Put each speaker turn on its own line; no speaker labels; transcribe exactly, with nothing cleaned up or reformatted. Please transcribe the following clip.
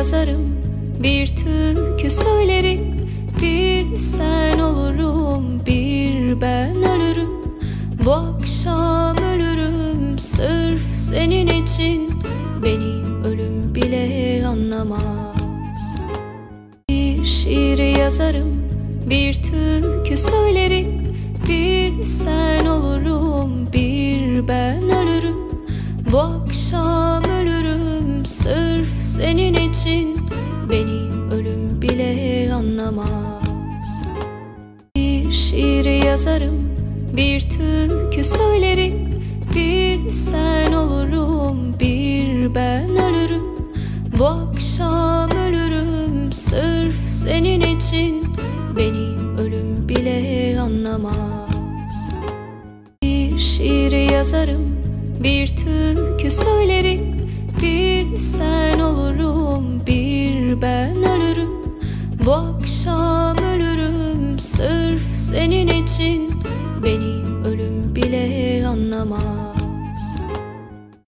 yazarım, bir türkü söylerim. Bir sen olurum, bir ben ölürüm. Bu akşam ölürüm sırf senin için. Beni ölüm bile anlamaz. Bir şiir yazarım, bir türkü söylerim. Bir sen olurum, bir ben ölürüm. Bu akşam ölürüm sırf senin için. Beni ölüm bile anlamaz. Bir şiir yazarım, bir türkü söylerim. Bir sen olurum, bir ben ölürüm. Bu akşam ölürüm sırf senin için. Beni ölüm bile anlamaz. Bir şiir yazarım, bir türkü söylerim. Bir sen olurum, bir ben ölürüm. Bu akşam ölürüm sırf senin için.